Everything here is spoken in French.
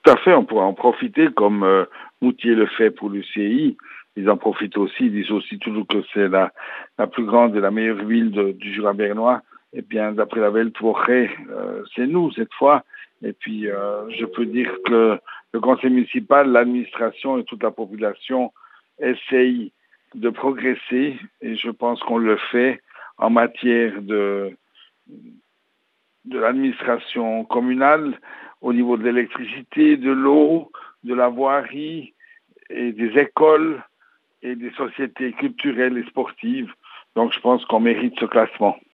Tout à fait, on pourrait en profiter comme Moutier le fait pour l'UCI. Ils en profitent aussi, ils disent aussi toujours que c'est la plus grande et la meilleure ville du Jura bernois. Eh bien, d'après la Belle Porrée, c'est nous cette fois. Et puis, je peux dire que le conseil municipal, l'administration et toute la population essayent de progresser. Et je pense qu'on le fait en matière de l'administration communale, au niveau de l'électricité, de l'eau, de la voirie et des écoles et des sociétés culturelles et sportives. Donc je pense qu'on mérite ce classement.